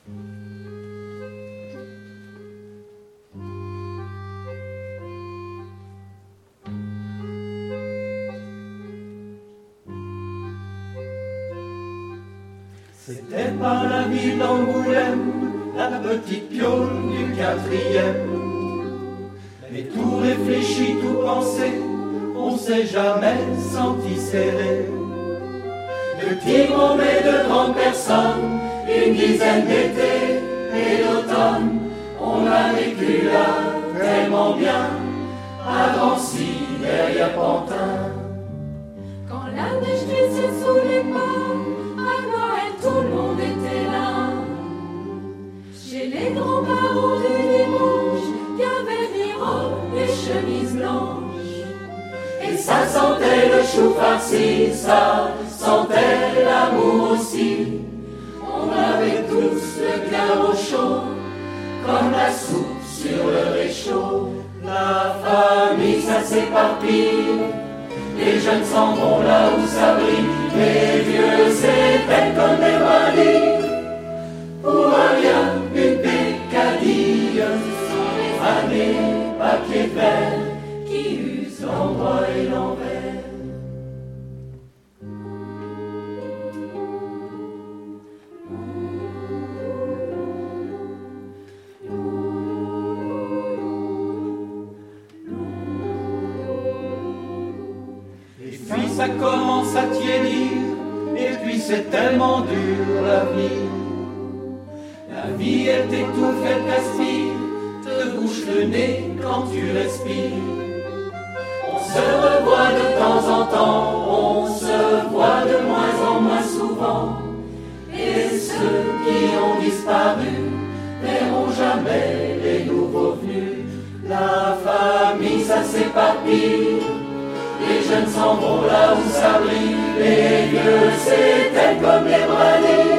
C'était pas la ville d'Angoulême, la petite piole du 4e. Mais tout réfléchi, tout pensé, on s'est jamais senti serré. De petits mots mais de grandes personnes, une dizaine d'étés et d'automne, on a vécu là tellement bien, à Drancy, derrière Pantin. Quand la neige glissait sous les pas, à Noël tout le monde était là. Chez les grands barreaux du dimanche, il y avait des robes et chemises blanches. Et ça sentait le chou farci, ça sentait l'amour aussi. On avait tous le cœur au chaud, comme la soupe sur le réchaud. La famille, ça s'éparpille, les jeunes s'en vont là où ça brille. Les vieux s'éteignent comme des brindilles, pour un rien, une pécadille. Sans les années, papier de verre, qui usent l'endroit et l'envers. Et puis ça commence à tiédir, et puis c'est tellement dur la vie. La vie elle t'étouffe, elle t'aspire, te bouche le nez quand tu respires. On se revoit de temps en temps, on se voit de moins en moins souvent. Et ceux qui ont disparu verront jamais les nouveaux venus. La famille ça s'éparpille, les jeunes s'en vont là où ça brille. Les vieux s'éteignent comme les brindilles,